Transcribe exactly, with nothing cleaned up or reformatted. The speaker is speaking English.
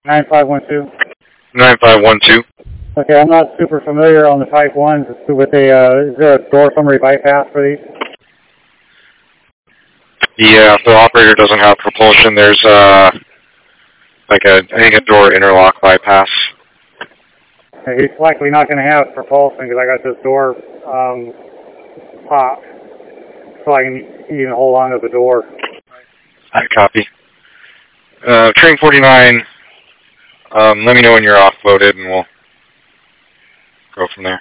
nine five one two. nine five one two. Okay, I'm not super familiar on the Type ones with a, uh, is there a door summary bypass for these? Yeah, if the operator doesn't have propulsion, there's uh, like a, I think a door interlock bypass. Okay, he's likely not going to have propulsion because I got this door um, popped, so I can even hold on to the door. I copy. Uh, Train forty-nine, um, let me know when you're offloaded and we'll go from there.